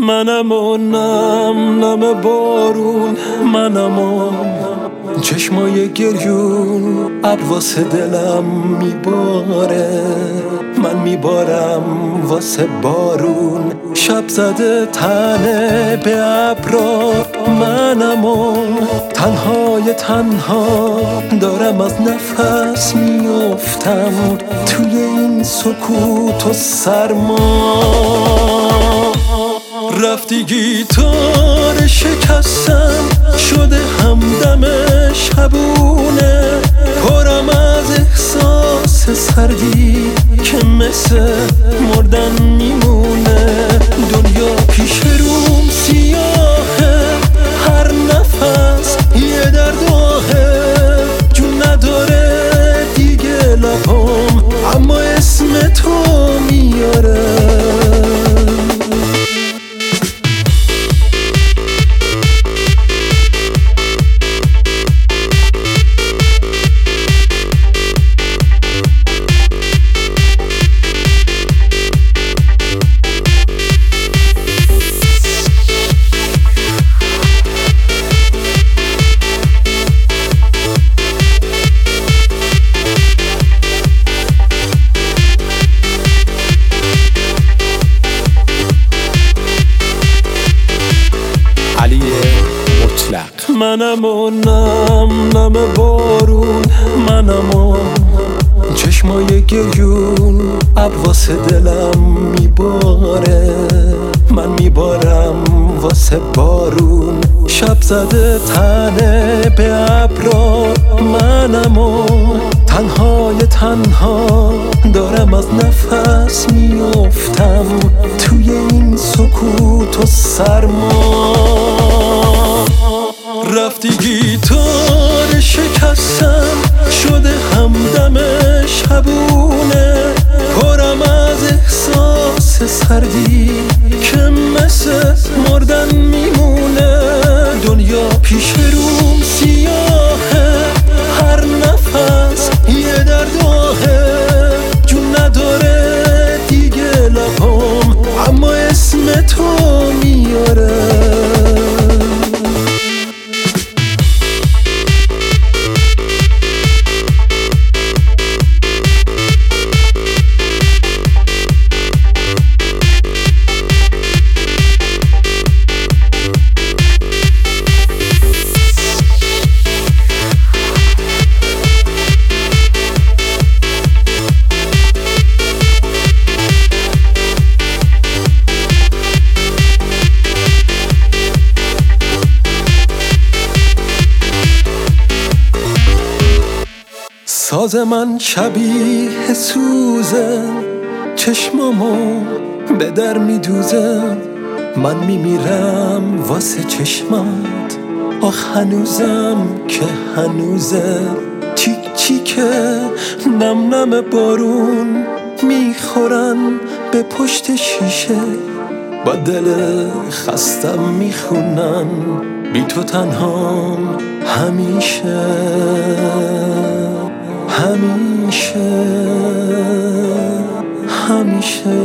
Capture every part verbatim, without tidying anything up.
منم و نم نم بارون، منم و چشمای گریون، ابر واسه دلم میباره، من میبارم واسه بارون. شب زده تنه به ابرا، منم و تنهای تنها دارم از نفس میافتم توی این سکوت و سرما. رفتی گیتار شکستم شده همدم شبونه، پرم از احساس سردی که مثل مردن میمونه. دنیا پیش روم سیاهه، هر نفس یه درداهه، جون نداره دیگه لبام اما اسم تو میاره. منم و نم نم بارون، منم و چشمای گریون، ابر واسه دلم میباره، من میبارم واسه بارون. شب زده تنه به ابرا، منم و تنهای تنها دارم از نفس میافتم توی این سکوت و سرما. رفتی گیتار شکستم شده همدم شبونه، پرم از احساس سردی که مثل مردن میمونه. دنیا پیش روم سیاهه، هر نفس یه درداهه، جون نداره دیگه لبام اما اسم تو میاره. ساز من شبیه سوزه، چشمامو به در میدوزه، من میمیرم واسه چشمات. آخ هنوزم که هنوزه، چیک چیکه نم نم بارون میخورن به پشت شیشه، با دل خستم میخونن بی تو تنها همیشه همیشه همیشه.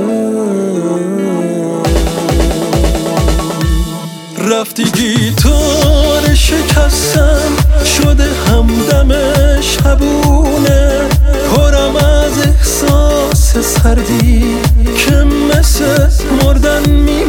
رفتی گیتار شکستم شده همدم شبونه، پرم از احساس سردی که مثل مردن می